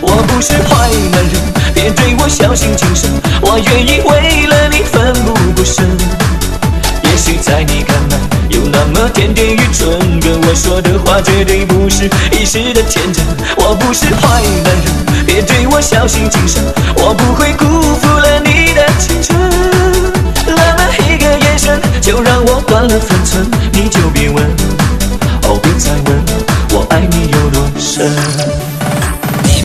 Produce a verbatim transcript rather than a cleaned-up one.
我不是坏男人，别对我小心谨慎，我愿意为了你奋不顾身。也许在你看来有那么点点愚蠢，跟我说的话绝对不是一时的天真。我不是坏男人，别对我小心谨慎，我不会辜负了你的青春。那么一个眼神就让我断了分寸，你就别问，哦别再问我爱你有多深。